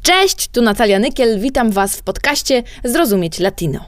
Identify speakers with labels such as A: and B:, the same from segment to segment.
A: Cześć, tu Natalia Nykiel, witam Was w podcaście Zrozumieć Latino.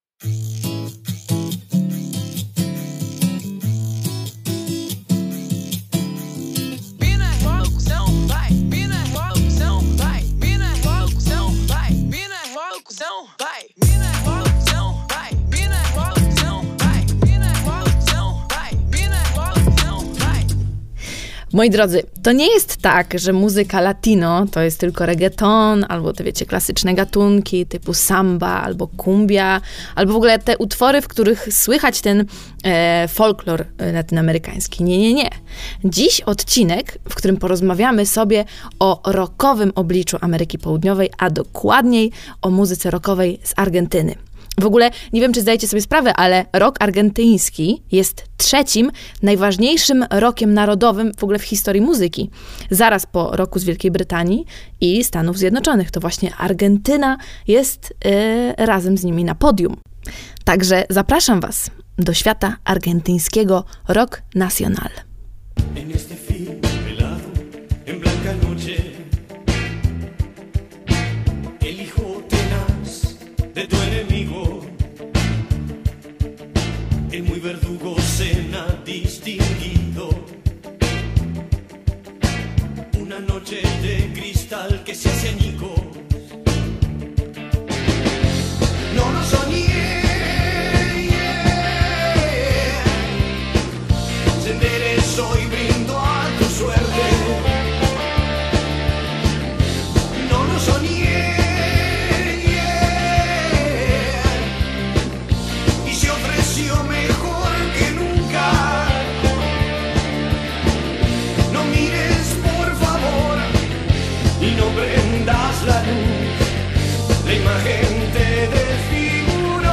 A: Moi drodzy, to nie jest tak, że muzyka latino to jest tylko reggaeton, albo te wiecie, klasyczne gatunki typu samba, albo cumbia, albo w ogóle te utwory, w których słychać ten folklor latynoamerykański. Nie. Dziś odcinek, w którym porozmawiamy sobie o rockowym obliczu Ameryki Południowej, a dokładniej o muzyce rockowej z Argentyny. W ogóle nie wiem, czy zdajecie sobie sprawę, ale rock argentyński jest trzecim najważniejszym rockiem narodowym w ogóle w historii muzyki. Zaraz po rocku z Wielkiej Brytanii i Stanów Zjednoczonych. To właśnie Argentyna jest razem z nimi na podium. Także zapraszam Was do świata argentyńskiego rock nacional.
B: El muy verdugo cena distinguido. Una noche de cristal que se hace añicos. No lo soñé. Se enderezó y brindo a tu suerte. No lo soñé. Y se ofreció mejor que nunca. No mires por favor y no prendas la luz. La imagen te desfiguró.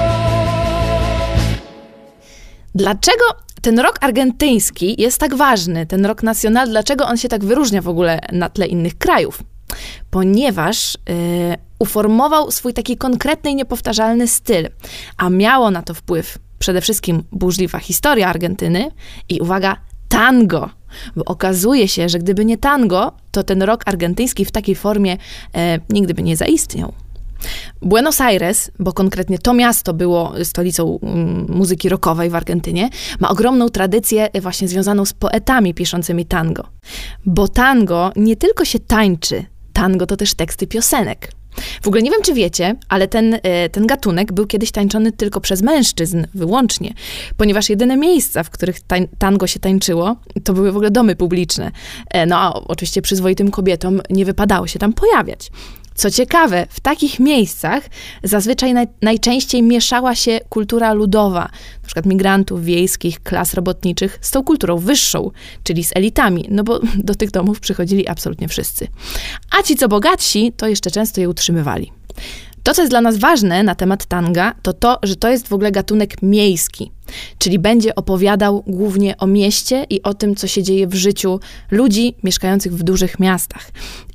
A: Dlaczego ten rock argentyński jest tak ważny, ten rock nacional, dlaczego on się tak wyróżnia w ogóle na tle innych krajów? Ponieważ uformował swój taki konkretny i niepowtarzalny styl, a miało na to wpływ przede wszystkim burzliwa historia Argentyny i uwaga, tango. Bo okazuje się, że gdyby nie tango, to ten rock argentyński w takiej formie nigdy by nie zaistniał. Buenos Aires, bo konkretnie to miasto było stolicą muzyki rockowej w Argentynie, ma ogromną tradycję właśnie związaną z poetami piszącymi tango. Bo tango nie tylko się tańczy, tango to też teksty piosenek. W ogóle nie wiem, czy wiecie, ale ten gatunek był kiedyś tańczony tylko przez mężczyzn wyłącznie, ponieważ jedyne miejsca, w których tango się tańczyło, to były w ogóle domy publiczne. No a oczywiście przyzwoitym kobietom nie wypadało się tam pojawiać. Co ciekawe, w takich miejscach zazwyczaj najczęściej mieszała się kultura ludowa, na przykład migrantów wiejskich, klas robotniczych, z tą kulturą wyższą, czyli z elitami, no bo do tych domów przychodzili absolutnie wszyscy. A ci, co bogatsi, to jeszcze często je utrzymywali. To, co jest dla nas ważne na temat tanga, to, że to jest w ogóle gatunek miejski, czyli będzie opowiadał głównie o mieście i o tym, co się dzieje w życiu ludzi mieszkających w dużych miastach.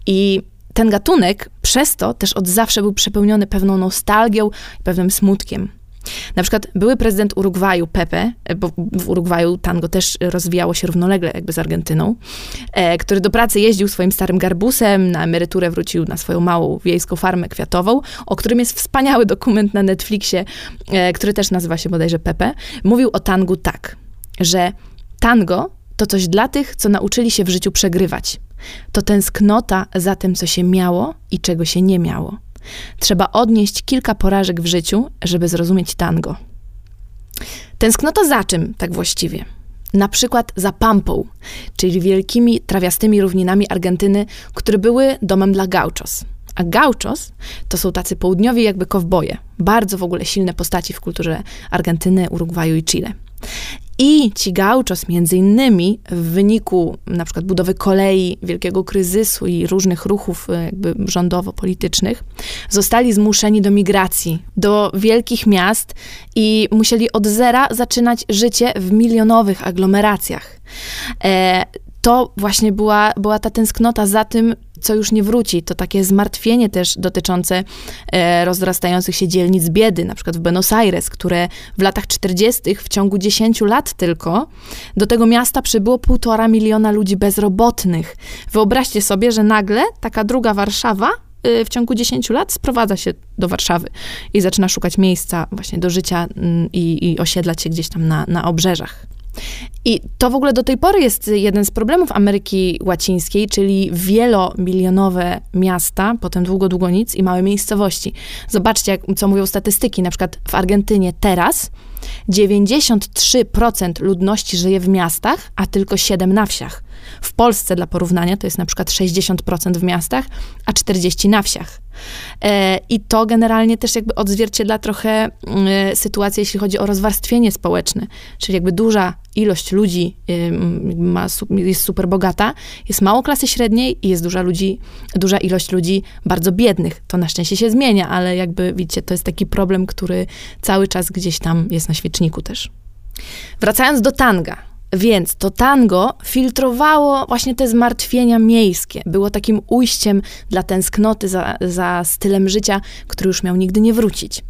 A: I ten gatunek przez to też od zawsze był przepełniony pewną nostalgią i pewnym smutkiem. Na przykład były prezydent Urugwaju, Pepe, bo w Urugwaju tango też rozwijało się równolegle jakby z Argentyną, który do pracy jeździł swoim starym garbusem, na emeryturę wrócił na swoją małą wiejską farmę kwiatową, o którym jest wspaniały dokument na Netflixie, który też nazywa się bodajże Pepe. Mówił o tangu tak, że tango to coś dla tych, co nauczyli się w życiu przegrywać. To tęsknota za tym, co się miało i czego się nie miało. Trzeba odnieść kilka porażek w życiu, żeby zrozumieć tango. Tęsknota za czym tak właściwie? Na przykład za Pampą, czyli wielkimi trawiastymi równinami Argentyny, które były domem dla gauchos. A gauchos to są tacy południowi jakby kowboje. Bardzo w ogóle silne postaci w kulturze Argentyny, Urugwaju i Chile. I ci gauchos między innymi w wyniku na przykład budowy kolei, wielkiego kryzysu i różnych ruchów jakby rządowo-politycznych zostali zmuszeni do migracji, do wielkich miast i musieli od zera zaczynać życie w milionowych aglomeracjach. To właśnie była ta tęsknota za tym, co już nie wróci. To takie zmartwienie też dotyczące rozrastających się dzielnic biedy, na przykład w Buenos Aires, które w latach 40. w ciągu 10 lat tylko do tego miasta przybyło 1,5 miliona ludzi bezrobotnych. Wyobraźcie sobie, że nagle taka druga Warszawa w ciągu 10 lat sprowadza się do Warszawy i zaczyna szukać miejsca właśnie do życia i osiedlać się gdzieś tam na obrzeżach. I to w ogóle do tej pory jest jeden z problemów Ameryki Łacińskiej, czyli wielomilionowe miasta, potem długo nic i małe miejscowości. Zobaczcie, co mówią statystyki. Na przykład w Argentynie teraz 93% ludności żyje w miastach, a tylko 7% na wsiach. W Polsce, dla porównania, to jest na przykład 60% w miastach, a 40% na wsiach. I to generalnie też jakby odzwierciedla trochę sytuację, jeśli chodzi o rozwarstwienie społeczne. Czyli jakby duża ilość ludzi jest super bogata, jest mało klasy średniej i jest duża ilość ludzi bardzo biednych. To na szczęście się zmienia, ale jakby widzicie, to jest taki problem, który cały czas gdzieś tam jest na świeczniku też. Wracając do tanga. Więc to tango filtrowało właśnie te zmartwienia miejskie. Było takim ujściem dla tęsknoty za stylem życia, który już miał nigdy nie wrócić.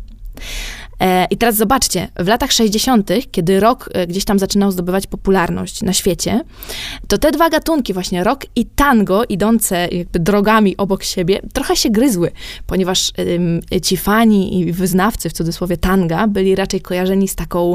A: I teraz zobaczcie, w latach 60., kiedy rock gdzieś tam zaczynał zdobywać popularność na świecie, to te dwa gatunki, właśnie rock i tango, idące jakby drogami obok siebie, trochę się gryzły, ponieważ ci fani i wyznawcy, w cudzysłowie, tanga, byli raczej kojarzeni z taką,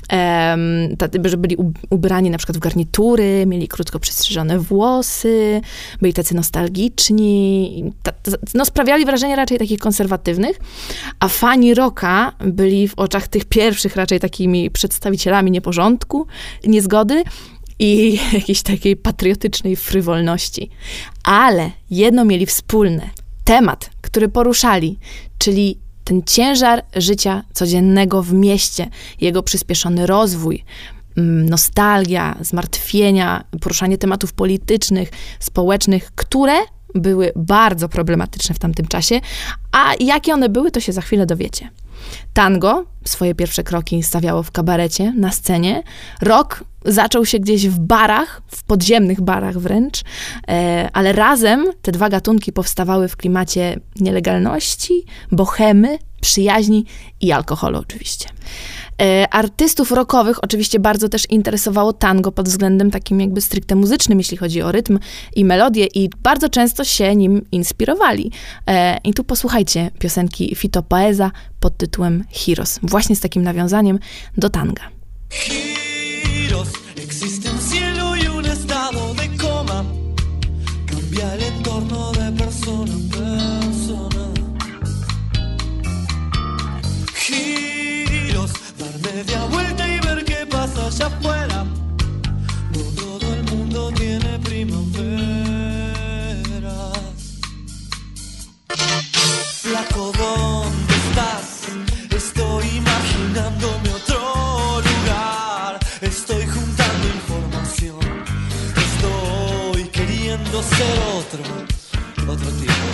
A: że byli ubrani na przykład w garnitury, mieli krótko przystrzyżone włosy, byli tacy nostalgiczni, sprawiali wrażenie raczej takich konserwatywnych, a fani rocka byli w oczach tych pierwszych raczej takimi przedstawicielami nieporządku, niezgody i jakiejś takiej patriotycznej frywolności. Ale jedno mieli wspólne. Temat, który poruszali, czyli ten ciężar życia codziennego w mieście, jego przyspieszony rozwój, nostalgia, zmartwienia, poruszanie tematów politycznych, społecznych, które były bardzo problematyczne w tamtym czasie, a jakie one były, to się za chwilę dowiecie. Tango swoje pierwsze kroki stawiało w kabarecie, na scenie. Rock zaczął się gdzieś w barach, w podziemnych barach wręcz, ale razem te dwa gatunki powstawały w klimacie nielegalności, bohemy, przyjaźni i alkoholu oczywiście. Artystów rockowych oczywiście bardzo też interesowało tango pod względem takim jakby stricte muzycznym, jeśli chodzi o rytm i melodię i bardzo często się nim inspirowali. I tu posłuchajcie piosenki Fito Paeza pod tytułem Heroes, właśnie z takim nawiązaniem do tanga.
B: Giros, existe un cielo y un estado de coma. Cambia el entorno de persona a persona. Giros, dar media vuelta y ver qué pasa allá afuera. No todo el mundo tiene primaveras. Flaco, ¿dónde estás? Estoy imaginándome otro lugar. Estoy juntando información. Estoy queriendo ser otro tipo.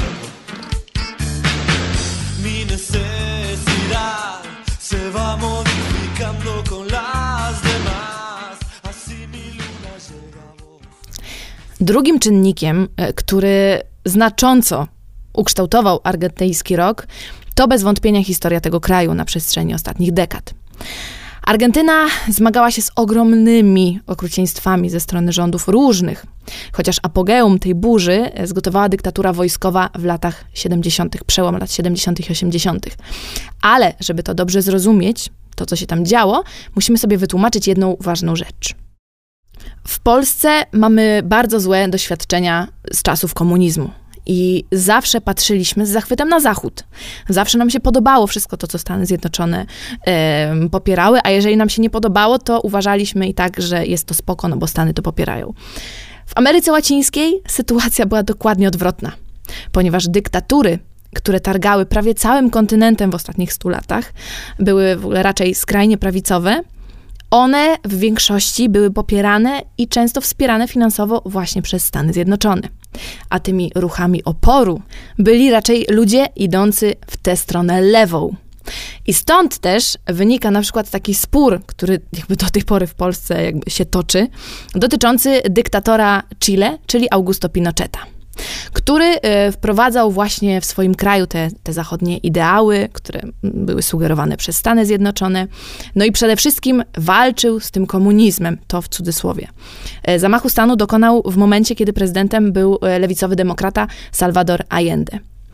B: Mi necesidad se va modificando con las demás. Así mi luna llega a vos.
A: Drugim czynnikiem, który znacząco ukształtował argentyński rock, to bez wątpienia historia tego kraju na przestrzeni ostatnich dekad. Argentyna zmagała się z ogromnymi okrucieństwami ze strony rządów różnych, chociaż apogeum tej burzy zgotowała dyktatura wojskowa w latach 70., przełom lat 70. i 80. Ale żeby to dobrze zrozumieć, to co się tam działo, musimy sobie wytłumaczyć jedną ważną rzecz. W Polsce mamy bardzo złe doświadczenia z czasów komunizmu. I zawsze patrzyliśmy z zachwytem na Zachód. Zawsze nam się podobało wszystko to, co Stany Zjednoczone popierały, a jeżeli nam się nie podobało, to uważaliśmy i tak, że jest to spoko, no bo Stany to popierają. W Ameryce Łacińskiej sytuacja była dokładnie odwrotna, ponieważ dyktatury, które targały prawie całym kontynentem w ostatnich 100 latach, były w ogóle raczej skrajnie prawicowe. One w większości były popierane i często wspierane finansowo właśnie przez Stany Zjednoczone. A tymi ruchami oporu byli raczej ludzie idący w tę stronę lewą. I stąd też wynika na przykład taki spór, który jakby do tej pory w Polsce jakby się toczy, dotyczący dyktatora Chile, czyli Augusto Pinocheta, który wprowadzał właśnie w swoim kraju te zachodnie ideały, które były sugerowane przez Stany Zjednoczone. No i przede wszystkim walczył z tym komunizmem, to w cudzysłowie. Zamachu stanu dokonał w momencie, kiedy prezydentem był lewicowy demokrata Salvador Allende.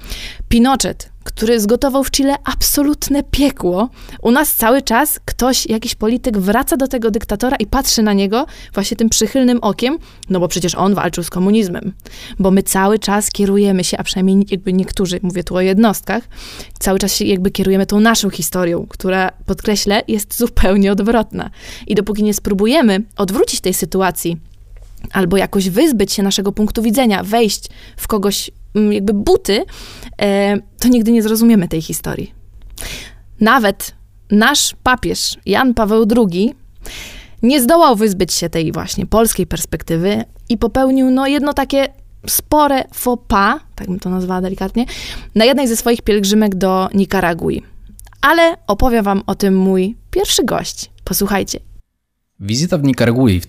A: Pinochet, który zgotował w Chile absolutne piekło. U nas cały czas ktoś, jakiś polityk wraca do tego dyktatora i patrzy na niego właśnie tym przychylnym okiem, no bo przecież on walczył z komunizmem. Bo my cały czas kierujemy się, a przynajmniej jakby niektórzy, mówię tu o jednostkach, cały czas się jakby kierujemy tą naszą historią, która, podkreślę, jest zupełnie odwrotna. I dopóki nie spróbujemy odwrócić tej sytuacji, albo jakoś wyzbyć się naszego punktu widzenia, wejść w kogoś jakby buty, to nigdy nie zrozumiemy tej historii. Nawet nasz papież Jan Paweł II nie zdołał wyzbyć się tej właśnie polskiej perspektywy i popełnił jedno takie spore faux pas, tak bym to nazwała delikatnie, na jednej ze swoich pielgrzymek do Nikaragui. Ale opowie wam o tym mój pierwszy gość. Posłuchajcie.
C: Wizyta w Nikaragui w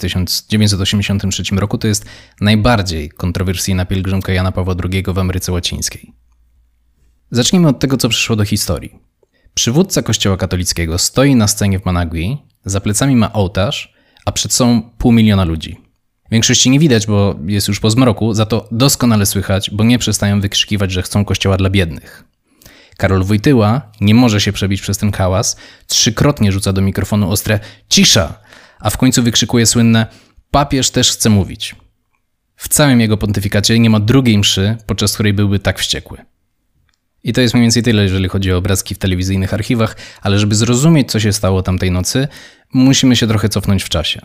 C: 1983 roku to jest najbardziej kontrowersyjna pielgrzymka Jana Pawła II w Ameryce Łacińskiej. Zacznijmy od tego, co przyszło do historii. Przywódca kościoła katolickiego stoi na scenie w Managui, za plecami ma ołtarz, a przed sobą 500 000 ludzi. Większości nie widać, bo jest już po zmroku, za to doskonale słychać, bo nie przestają wykrzykiwać, że chcą kościoła dla biednych. Karol Wojtyła nie może się przebić przez ten hałas, 3-krotnie rzuca do mikrofonu ostre „cisza”, a w końcu wykrzykuje słynne „papież też chce mówić”. W całym jego pontyfikacie nie ma drugiej mszy, podczas której byłby tak wściekły. I to jest mniej więcej tyle, jeżeli chodzi o obrazki w telewizyjnych archiwach, ale żeby zrozumieć, co się stało tamtej nocy, musimy się trochę cofnąć w czasie.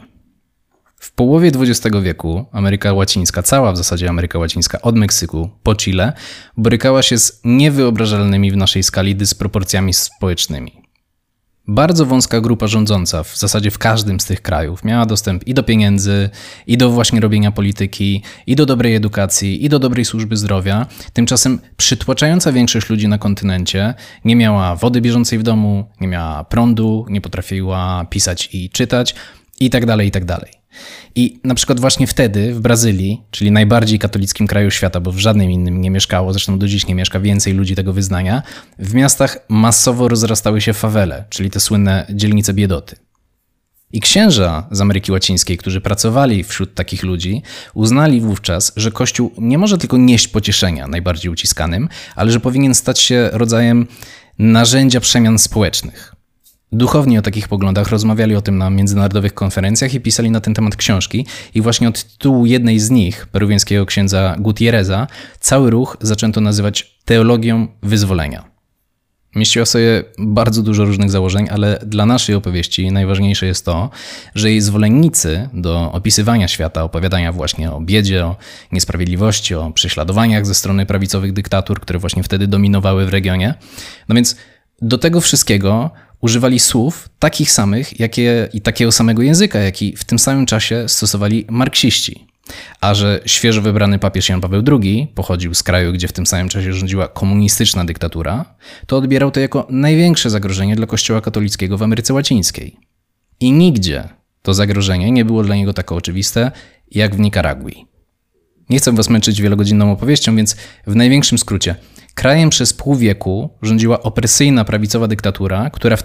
C: W połowie XX wieku Ameryka Łacińska, cała w zasadzie Ameryka Łacińska, od Meksyku po Chile, borykała się z niewyobrażalnymi w naszej skali dysproporcjami społecznymi. Bardzo wąska grupa rządząca, w zasadzie w każdym z tych krajów, miała dostęp i do pieniędzy, i do właśnie robienia polityki, i do dobrej edukacji, i do dobrej służby zdrowia. Tymczasem przytłaczająca większość ludzi na kontynencie nie miała wody bieżącej w domu, nie miała prądu, nie potrafiła pisać i czytać, i tak dalej, i tak dalej. I na przykład właśnie wtedy w Brazylii, czyli najbardziej katolickim kraju świata, bo w żadnym innym nie mieszkało, zresztą do dziś nie mieszka więcej ludzi tego wyznania, w miastach masowo rozrastały się fawele, czyli te słynne dzielnice biedoty. I księża z Ameryki Łacińskiej, którzy pracowali wśród takich ludzi, uznali wówczas, że Kościół nie może tylko nieść pocieszenia najbardziej uciskanym, ale że powinien stać się rodzajem narzędzia przemian społecznych. Duchowni o takich poglądach rozmawiali o tym na międzynarodowych konferencjach i pisali na ten temat książki i właśnie od tytułu jednej z nich, peruwiańskiego księdza Gutierreza, cały ruch zaczęto nazywać teologią wyzwolenia. Mieściła sobie bardzo dużo różnych założeń, ale dla naszej opowieści najważniejsze jest to, że jej zwolennicy do opisywania świata, opowiadania właśnie o biedzie, o niesprawiedliwości, o prześladowaniach ze strony prawicowych dyktatur, które właśnie wtedy dominowały w regionie, no więc do tego wszystkiego używali słów takich samych, i takiego samego języka, jaki w tym samym czasie stosowali marksiści. A że świeżo wybrany papież Jan Paweł II pochodził z kraju, gdzie w tym samym czasie rządziła komunistyczna dyktatura, to odbierał to jako największe zagrożenie dla Kościoła katolickiego w Ameryce Łacińskiej. I nigdzie to zagrożenie nie było dla niego tak oczywiste, jak w Nikaragui. Nie chcę was męczyć wielogodzinną opowieścią, więc w największym skrócie. Krajem przez pół wieku rządziła opresyjna prawicowa dyktatura, która w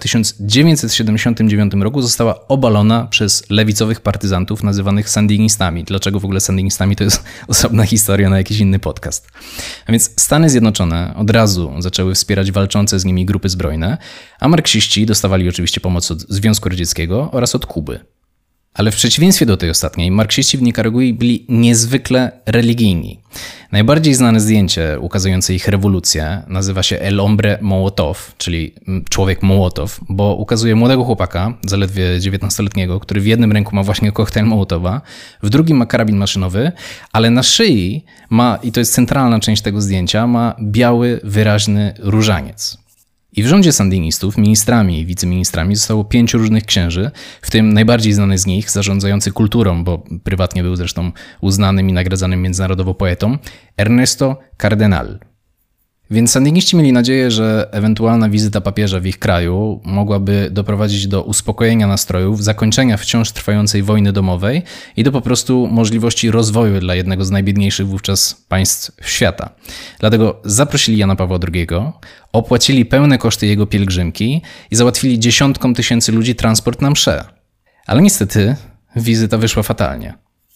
C: 1979 roku została obalona przez lewicowych partyzantów nazywanych sandinistami. Dlaczego w ogóle sandinistami, to jest osobna historia na jakiś inny podcast. A więc Stany Zjednoczone od razu zaczęły wspierać walczące z nimi grupy zbrojne, a marksiści dostawali oczywiście pomoc od Związku Radzieckiego oraz od Kuby. Ale w przeciwieństwie do tej ostatniej, marksiści w Nikaragui byli niezwykle religijni. Najbardziej znane zdjęcie ukazujące ich rewolucję nazywa się El Hombre Mołotow, czyli człowiek Mołotow, bo ukazuje młodego chłopaka, zaledwie 19-letniego, który w jednym ręku ma właśnie koktajl Mołotowa, w drugim ma karabin maszynowy, ale na szyi ma, i to jest centralna część tego zdjęcia, ma biały, wyraźny różaniec. I w rządzie sandinistów ministrami i wiceministrami zostało 5 różnych księży, w tym najbardziej znany z nich, zarządzający kulturą, bo prywatnie był zresztą uznanym i nagradzanym międzynarodowo poetą, Ernesto Cardenal. Więc sandiniści mieli nadzieję, że ewentualna wizyta papieża w ich kraju mogłaby doprowadzić do uspokojenia nastrojów, zakończenia wciąż trwającej wojny domowej i do po prostu możliwości rozwoju dla jednego z najbiedniejszych wówczas państw świata. Dlatego zaprosili Jana Pawła II, opłacili pełne koszty jego pielgrzymki i załatwili dziesiątkom tysięcy ludzi transport na mszę. Ale niestety wizyta wyszła fatalnie.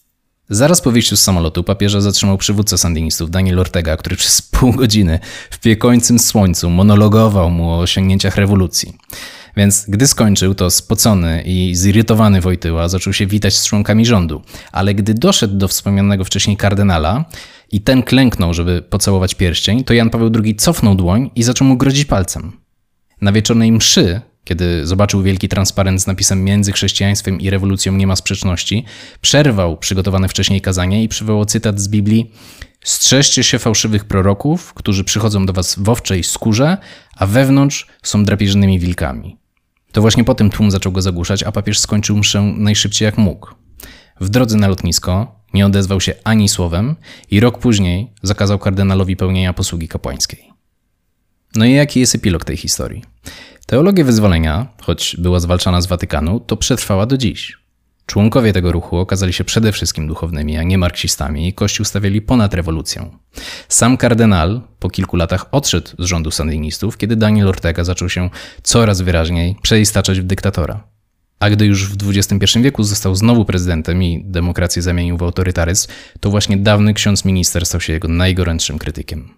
C: Zaraz po wyjściu z samolotu papieża zatrzymał przywódca sandynistów Daniel Ortega, który przez pół godziny w piekącym słońcu monologował mu o osiągnięciach rewolucji. Więc gdy skończył, to spocony i zirytowany Wojtyła zaczął się witać z członkami rządu. Ale gdy doszedł do wspomnianego wcześniej kardynala i ten klęknął, żeby pocałować pierścień, to Jan Paweł II cofnął dłoń i zaczął mu grozić palcem. Na wieczornej mszy, kiedy zobaczył wielki transparent z napisem między chrześcijaństwem i rewolucją nie ma sprzeczności, przerwał przygotowane wcześniej kazanie i przywołał cytat z Biblii: strzeżcie się fałszywych proroków, którzy przychodzą do was w owczej skórze, a wewnątrz są drapieżnymi wilkami. To właśnie potem tłum zaczął go zagłuszać, a papież skończył mszę najszybciej jak mógł. W drodze na lotnisko nie odezwał się ani słowem i rok później zakazał kardynalowi pełnienia posługi kapłańskiej. No i jaki jest epilog tej historii? Teologia wyzwolenia, choć była zwalczana z Watykanu, to przetrwała do dziś. Członkowie tego ruchu okazali się przede wszystkim duchownymi, a nie marksistami i Kościół stawiali ponad rewolucją. Sam kardynal po kilku latach odszedł z rządu sandynistów, kiedy Daniel Ortega zaczął się coraz wyraźniej przeistaczać w dyktatora. A gdy już w XXI wieku został znowu prezydentem i demokrację zamienił w autorytaryzm, to właśnie dawny ksiądz minister stał się jego najgorętszym krytykiem.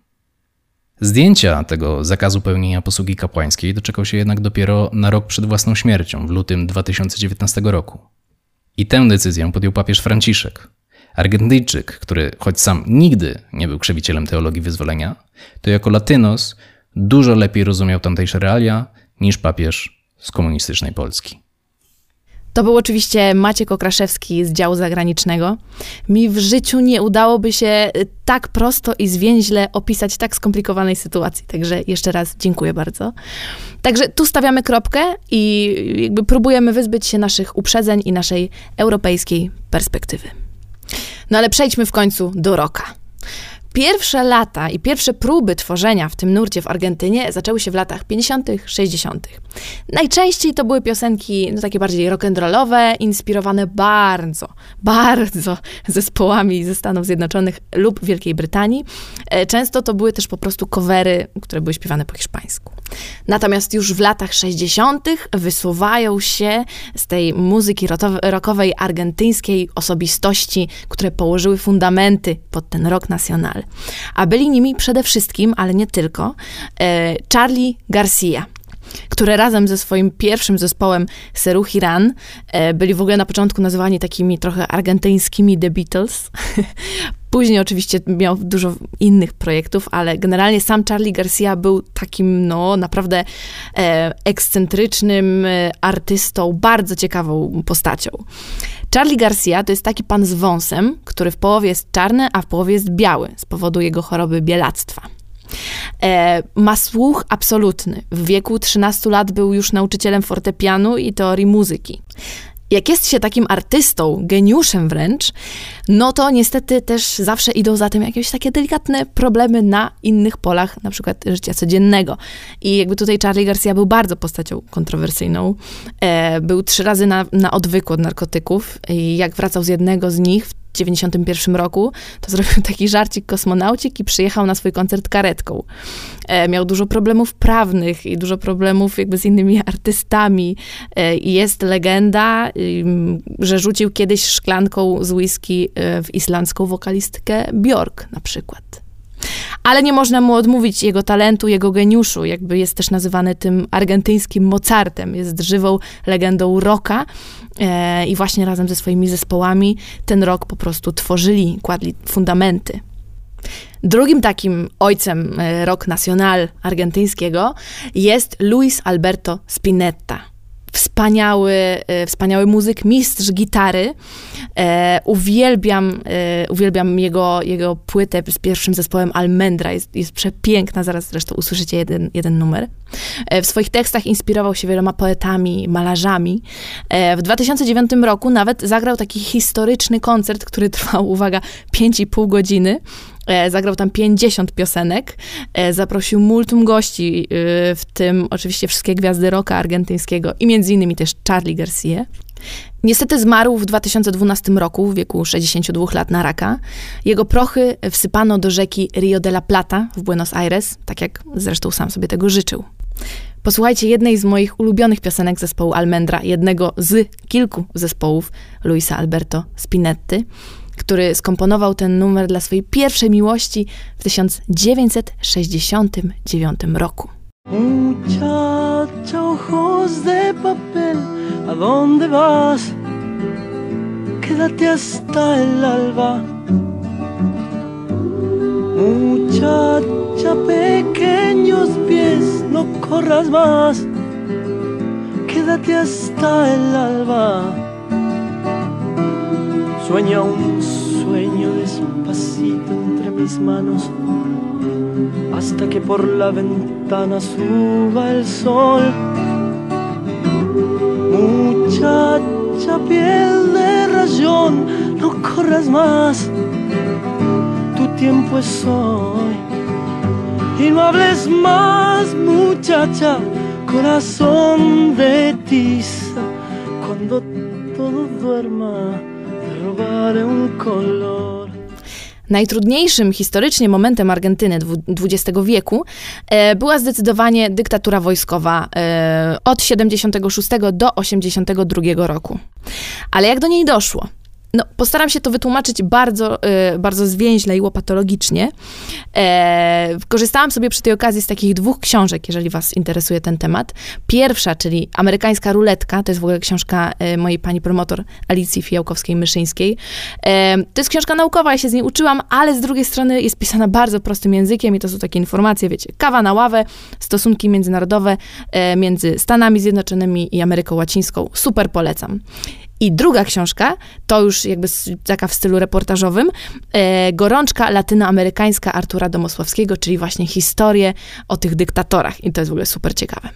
C: Zdjęcia tego zakazu pełnienia posługi kapłańskiej doczekał się jednak dopiero na rok przed własną śmiercią, w lutym 2019 roku. I tę decyzję podjął papież Franciszek. Argentyńczyk, który choć sam nigdy nie był krzewicielem teologii wyzwolenia, to jako latynos dużo lepiej rozumiał tamtejsze realia niż papież z komunistycznej Polski.
A: To był oczywiście Maciek Okraszewski z działu zagranicznego. Mi w życiu nie udałoby się tak prosto i zwięźle opisać tak skomplikowanej sytuacji. Także jeszcze raz dziękuję bardzo. Także tu stawiamy kropkę i jakby próbujemy wyzbyć się naszych uprzedzeń i naszej europejskiej perspektywy. No ale przejdźmy w końcu do rocka. Pierwsze lata i pierwsze próby tworzenia w tym nurcie w Argentynie zaczęły się w latach 50., 60. Najczęściej to były piosenki takie bardziej rock'n'rollowe, inspirowane bardzo zespołami ze Stanów Zjednoczonych lub Wielkiej Brytanii. Często to były też po prostu covery, które były śpiewane po hiszpańsku. Natomiast już w latach 60. wysuwają się z tej muzyki rockowej argentyńskiej osobistości, które położyły fundamenty pod ten rock nacional. A byli nimi przede wszystkim, ale nie tylko, Charly Garcia, które razem ze swoim pierwszym zespołem Serú Girán byli w ogóle na początku nazywani takimi trochę argentyńskimi The Beatles. Później oczywiście miał dużo innych projektów, ale generalnie sam Charly Garcia był takim, naprawdę ekscentrycznym artystą, bardzo ciekawą postacią. Charly Garcia to jest taki pan z wąsem, który w połowie jest czarny, a w połowie jest biały z powodu jego choroby bielactwa. Ma słuch absolutny. W wieku 13 lat był już nauczycielem fortepianu i teorii muzyki. Jak jest się takim artystą, geniuszem wręcz, no to niestety też zawsze idą za tym jakieś takie delikatne problemy na innych polach, na przykład życia codziennego. I jakby tutaj Charly Garcia był bardzo postacią kontrowersyjną. Był 3 razy na odwyku od narkotyków i jak wracał z jednego z nich w 1991 roku, to zrobił taki żarcik kosmonaucik i przyjechał na swój koncert karetką. Miał dużo problemów prawnych i dużo problemów jakby z innymi artystami. I jest legenda, że rzucił kiedyś szklanką z whisky w islandzką wokalistkę Björk na przykład. Ale nie można mu odmówić jego talentu, jego geniuszu. Jakby jest też nazywany tym argentyńskim Mozartem. Jest żywą legendą rocka i właśnie razem ze swoimi zespołami ten rock po prostu tworzyli, kładli fundamenty. Drugim takim ojcem rock nacional argentyńskiego jest Luis Alberto Spinetta. Wspaniały muzyk, mistrz gitary. Uwielbiam jego płytę z pierwszym zespołem Almendra. Jest przepiękna, zaraz zresztą usłyszycie jeden numer. W swoich tekstach inspirował się wieloma poetami, malarzami. W 2009 roku nawet zagrał taki historyczny koncert, który trwał, uwaga, 5,5 godziny. Zagrał tam 50 piosenek, zaprosił multum gości, w tym oczywiście wszystkie gwiazdy rocka argentyńskiego i między innymi też Charly Garcia. Niestety zmarł w 2012 roku, w wieku 62 lat na raka. Jego prochy wsypano do rzeki Rio de la Plata w Buenos Aires, tak jak zresztą sam sobie tego życzył. Posłuchajcie jednej z moich ulubionych piosenek zespołu Almendra, jednego z kilku zespołów Luisa Alberto Spinetty. który skomponował ten numer dla swojej pierwszej miłości w 1969 roku.
B: Muchacha, ojos de papel, ¿a dónde vas? Quédate hasta el alba. Muchacha, pequeños pies, no corras más. Quédate hasta el alba. Sueña un sueño despacito entre mis manos, hasta que por la ventana suba el sol. Muchacha, piel de rayón, no corras más, tu tiempo es hoy. Y no hables más, muchacha, corazón de tiza. Cuando todo duerma, te robaré un color.
A: Najtrudniejszym historycznie momentem Argentyny XX wieku była zdecydowanie dyktatura wojskowa od 76 do 82 roku. Ale jak do niej doszło? No, postaram się to wytłumaczyć bardzo zwięźle i łopatologicznie. Korzystałam sobie przy tej okazji z takich 2 książek, jeżeli was interesuje ten temat. Pierwsza, czyli Amerykańska ruletka, to jest w ogóle książka mojej pani promotor Alicji Fijałkowskiej-Myszyńskiej. To jest książka naukowa, ja się z niej uczyłam, ale z drugiej strony jest pisana bardzo prostym językiem i to są takie informacje, wiecie, kawa na ławę, stosunki międzynarodowe między Stanami Zjednoczonymi i Ameryką Łacińską. Super polecam. I druga książka, to już jakby taka w stylu reportażowym, Gorączka latynoamerykańska Artura Domosławskiego, czyli właśnie historię o tych dyktatorach. I to jest w ogóle super ciekawe.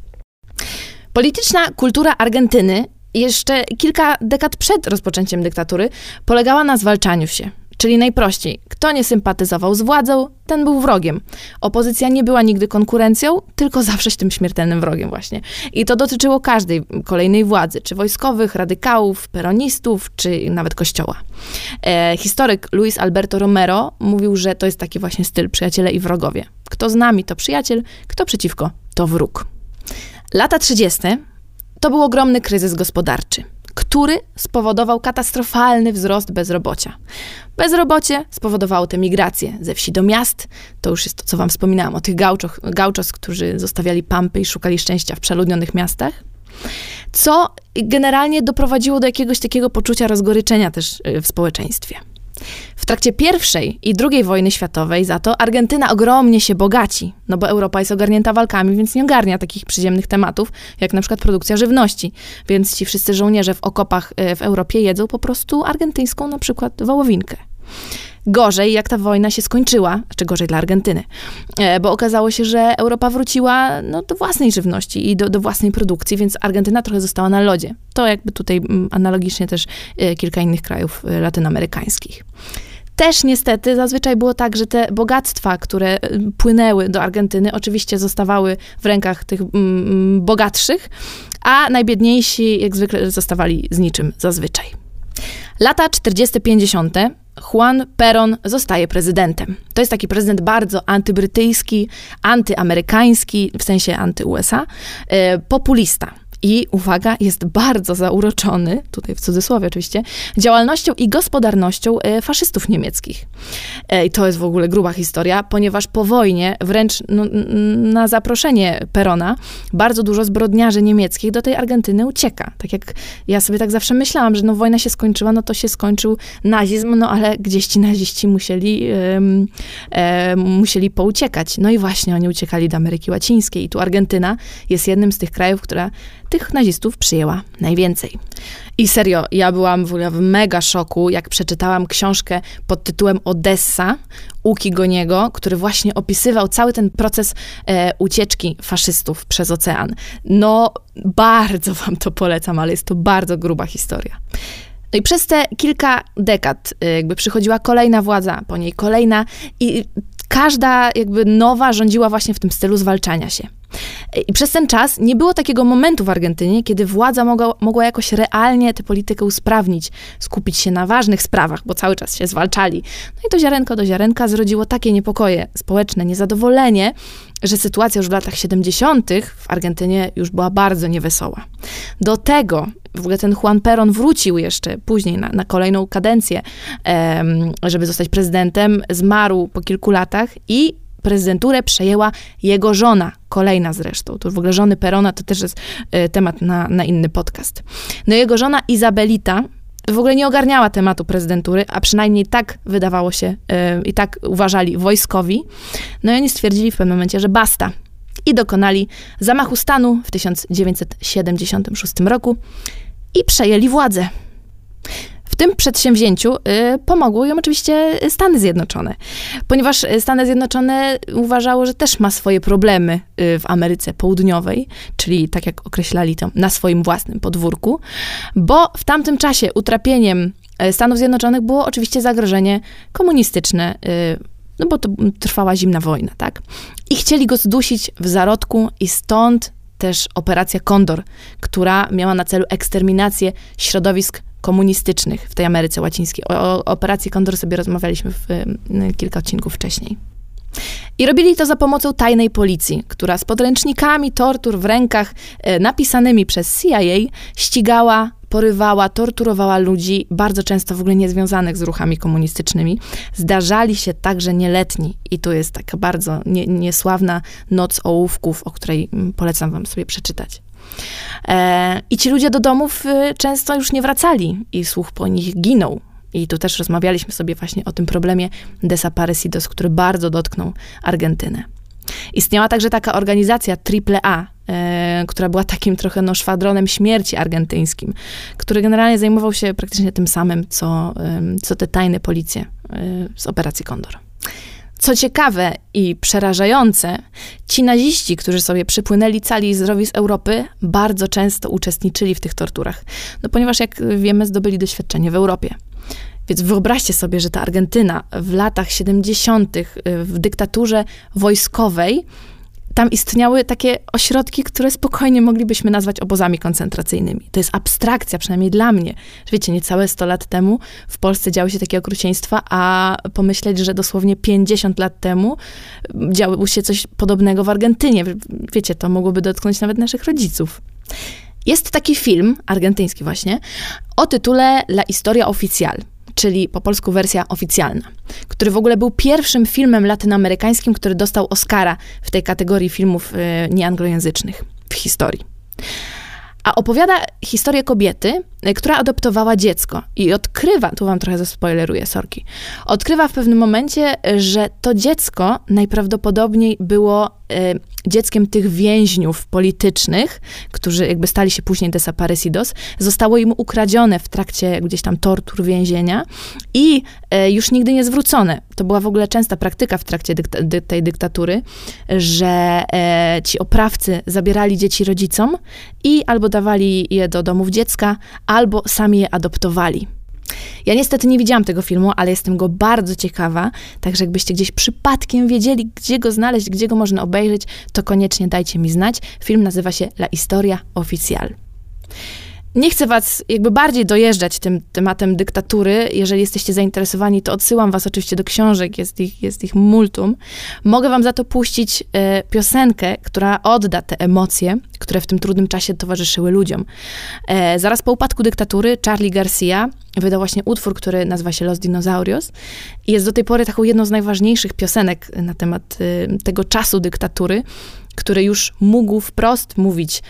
A: Polityczna kultura Argentyny jeszcze kilka dekad przed rozpoczęciem dyktatury polegała na zwalczaniu się. Czyli najprościej, kto nie sympatyzował z władzą, ten był wrogiem. Opozycja nie była nigdy konkurencją, tylko zawsze tym śmiertelnym wrogiem właśnie. I to dotyczyło każdej kolejnej władzy, czy wojskowych, radykałów, peronistów, czy nawet kościoła. Historyk Luis Alberto Romero mówił, że to jest taki właśnie styl przyjaciele i wrogowie. Kto z nami, to przyjaciel, kto przeciwko, to wróg. Lata 30. to był ogromny kryzys gospodarczy, który spowodował katastrofalny wzrost bezrobocia. Bezrobocie spowodowało tę migrację ze wsi do miast. To już jest to, co wam wspominałam o tych gauchos, którzy zostawiali pampy i szukali szczęścia w przeludnionych miastach. Co generalnie doprowadziło do jakiegoś takiego poczucia rozgoryczenia też w społeczeństwie. W trakcie I i II wojny światowej za to Argentyna ogromnie się bogaci, no bo Europa jest ogarnięta walkami, więc nie ogarnia takich przyziemnych tematów, jak na przykład produkcja żywności. Więc ci wszyscy żołnierze w okopach w Europie jedzą po prostu argentyńską na przykład wołowinkę. Gorzej, jak ta wojna się skończyła, czy gorzej dla Argentyny, bo okazało się, że Europa wróciła do własnej żywności i do własnej produkcji, więc Argentyna trochę została na lodzie. To jakby tutaj analogicznie też kilka innych krajów latynoamerykańskich. Też niestety zazwyczaj było tak, że te bogactwa, które płynęły do Argentyny, oczywiście zostawały w rękach tych bogatszych, a najbiedniejsi jak zwykle zostawali z niczym zazwyczaj. Lata 40-50. Juan Perón zostaje prezydentem. To jest taki prezydent bardzo antybrytyjski, antyamerykański, w sensie anty-USA, populista. I, uwaga, jest bardzo zauroczony, tutaj w cudzysłowie oczywiście, działalnością i gospodarnością faszystów niemieckich. I to jest w ogóle gruba historia, ponieważ po wojnie, wręcz na zaproszenie Perona, bardzo dużo zbrodniarzy niemieckich do tej Argentyny ucieka. Tak jak ja sobie tak zawsze myślałam, że wojna się skończyła, to się skończył nazizm, ale gdzieś ci naziści musieli pouciekać. No i właśnie oni uciekali do Ameryki Łacińskiej i tu Argentyna jest jednym z tych krajów, która tych nazistów przyjęła najwięcej. I serio, ja byłam w mega szoku, jak przeczytałam książkę pod tytułem Odessa Łuki Goniego, który właśnie opisywał cały ten proces ucieczki faszystów przez ocean. No, bardzo wam to polecam, ale jest to bardzo gruba historia. No i przez te kilka dekad jakby przychodziła kolejna władza, po niej kolejna i każda jakby nowa rządziła właśnie w tym stylu zwalczania się. I przez ten czas nie było takiego momentu w Argentynie, kiedy władza mogła jakoś realnie tę politykę usprawnić, skupić się na ważnych sprawach, bo cały czas się zwalczali. No i to ziarenko do ziarenka zrodziło takie niepokoje społeczne, niezadowolenie, że sytuacja już w latach 70. w Argentynie już była bardzo niewesoła. Do tego W ogóle ten Juan Perón wrócił jeszcze później na kolejną kadencję, żeby zostać prezydentem. Zmarł po kilku latach i prezydenturę przejęła jego żona, kolejna zresztą. To w ogóle żony Perona to też jest temat na inny podcast. No jego żona Izabelita w ogóle nie ogarniała tematu prezydentury, a przynajmniej tak wydawało się i tak uważali wojskowi. No i oni stwierdzili w pewnym momencie, że basta. I dokonali zamachu stanu w 1976 roku i przejęli władzę. W tym przedsięwzięciu pomogły im oczywiście Stany Zjednoczone, ponieważ Stany Zjednoczone uważało, że też ma swoje problemy w Ameryce Południowej, czyli tak jak określali to na swoim własnym podwórku, bo w tamtym czasie utrapieniem Stanów Zjednoczonych było oczywiście zagrożenie komunistyczne, no bo to trwała zimna wojna, tak? I chcieli go zdusić w zarodku i stąd też operacja Kondor, która miała na celu eksterminację środowisk komunistycznych w tej Ameryce Łacińskiej. O operacji Kondor sobie rozmawialiśmy kilka odcinków wcześniej. I robili to za pomocą tajnej policji, która z podręcznikami tortur w rękach napisanymi przez CIA ścigała, porywała, torturowała ludzi, bardzo często w ogóle niezwiązanych z ruchami komunistycznymi. Zdarzali się także nieletni i tu jest taka bardzo niesławna Noc ołówków, o której polecam wam sobie przeczytać. I ci ludzie do domów często już nie wracali i słuch po nich ginął. I tu też rozmawialiśmy sobie właśnie o tym problemie desaparecidos, który bardzo dotknął Argentynę. Istniała także taka organizacja AAA, która była takim trochę szwadronem śmierci argentyńskim, który generalnie zajmował się praktycznie tym samym, co te tajne policje z operacji Kondor. Co ciekawe i przerażające, ci naziści, którzy sobie przypłynęli cali i zdrowi z Europy, bardzo często uczestniczyli w tych torturach. No ponieważ, jak wiemy, zdobyli doświadczenie w Europie. Więc wyobraźcie sobie, że ta Argentyna w latach 70. w dyktaturze wojskowej, tam istniały takie ośrodki, które spokojnie moglibyśmy nazwać obozami koncentracyjnymi. To jest abstrakcja, przynajmniej dla mnie. Że wiecie, niecałe 100 lat temu w Polsce działy się takie okrucieństwa, a pomyśleć, że dosłownie 50 lat temu działo się coś podobnego w Argentynie. Wiecie, to mogłoby dotknąć nawet naszych rodziców. Jest taki film, argentyński właśnie, o tytule La Historia Oficial, czyli po polsku wersja oficjalna, który w ogóle był pierwszym filmem latynoamerykańskim, który dostał Oscara w tej kategorii filmów nieanglojęzycznych w historii. A opowiada historię kobiety, która adoptowała dziecko i odkrywa, tu wam trochę zaspoileruję, sorki, odkrywa w pewnym momencie, że to dziecko najprawdopodobniej było dzieckiem tych więźniów politycznych, którzy jakby stali się później desaparecidos, zostało im ukradzione w trakcie gdzieś tam tortur więzienia i już nigdy nie zwrócone. To była w ogóle częsta praktyka w trakcie tej dyktatury, że ci oprawcy zabierali dzieci rodzicom i albo dawali je do domów dziecka, albo sami je adoptowali. Ja niestety nie widziałam tego filmu, ale jestem go bardzo ciekawa, także jakbyście gdzieś przypadkiem wiedzieli, gdzie go znaleźć, gdzie go można obejrzeć, to koniecznie dajcie mi znać. Film nazywa się La Historia Oficial. Nie chcę was jakby bardziej dojeżdżać tym tematem dyktatury. Jeżeli jesteście zainteresowani, to odsyłam was oczywiście do książek, jest ich multum. Mogę wam za to puścić piosenkę, która odda te emocje, które w tym trudnym czasie towarzyszyły ludziom. Zaraz po upadku dyktatury Charly Garcia wydał właśnie utwór, który nazywa się Los Dinosaurios i jest do tej pory taką jedną z najważniejszych piosenek na temat tego czasu dyktatury, który już mógł wprost mówić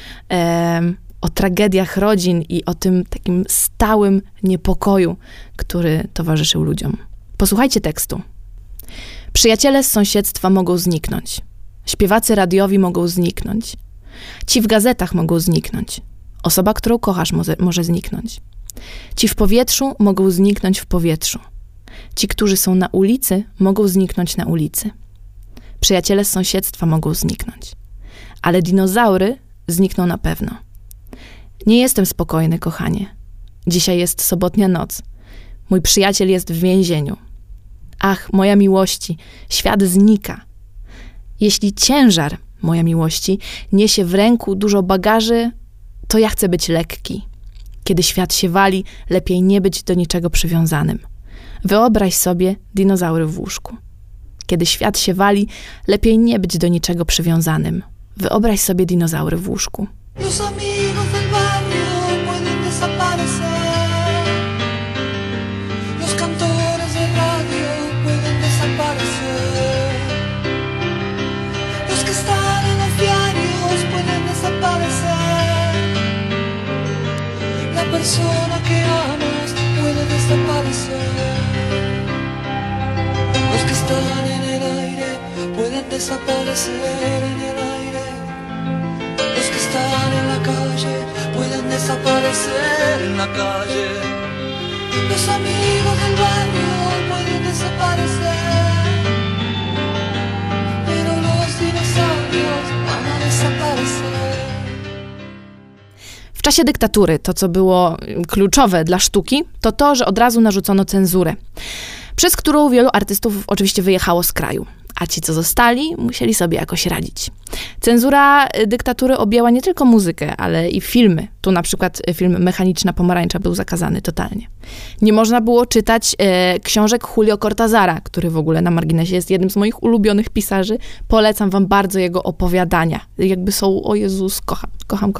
A: o tragediach rodzin i o tym takim stałym niepokoju, który towarzyszył ludziom. Posłuchajcie tekstu. Przyjaciele z sąsiedztwa mogą zniknąć. Śpiewacy radiowi mogą zniknąć. Ci w gazetach mogą zniknąć. Osoba, którą kochasz, może zniknąć. Ci w powietrzu mogą zniknąć w powietrzu. Ci, którzy są na ulicy, mogą zniknąć na ulicy. Przyjaciele z sąsiedztwa mogą zniknąć. Ale dinozaury znikną na pewno. Nie jestem spokojny, kochanie. Dzisiaj jest sobotnia noc. Mój przyjaciel jest w więzieniu. Ach, moja miłości, świat znika. Jeśli ciężar, moja miłości, niesie w ręku dużo bagaży, to ja chcę być lekki. Kiedy świat się wali, lepiej nie być do niczego przywiązanym. Wyobraź sobie dinozaury w łóżku. Kiedy świat się wali, lepiej nie być do niczego przywiązanym. Wyobraź sobie dinozaury w łóżku.
B: Los amigos del barrio pueden persona que amas puede desaparecer. Los que están en el aire pueden desaparecer en el aire. Los que están en la calle pueden desaparecer en la calle. Los amigos del barrio pueden desaparecer, pero los dinosaurios van a desaparecer.
A: W czasie dyktatury to, co było kluczowe dla sztuki, to to, że od razu narzucono cenzurę, przez którą wielu artystów oczywiście wyjechało z kraju, a ci, co zostali, musieli sobie jakoś radzić. Cenzura dyktatury objęła nie tylko muzykę, ale i filmy. Tu na przykład film Mechaniczna pomarańcza był zakazany totalnie. Nie można było czytać książek Julio Cortázara, który w ogóle na marginesie jest jednym z moich ulubionych pisarzy. Polecam wam bardzo jego opowiadania. Jakby są, o Jezus, kocham.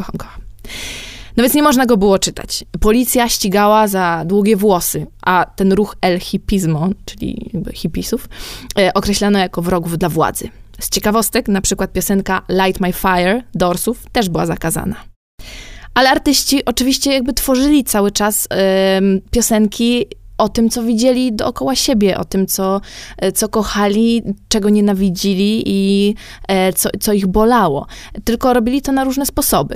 A: No więc nie można go było czytać. Policja ścigała za długie włosy, a ten ruch El Hipismo, czyli jakby hipisów, określano jako wrogów dla władzy. Z ciekawostek, na przykład piosenka Light My Fire Doorsów też była zakazana. Ale artyści oczywiście jakby tworzyli cały czas piosenki o tym, co widzieli dookoła siebie, o tym, co kochali, czego nienawidzili i co ich bolało. Tylko robili to na różne sposoby.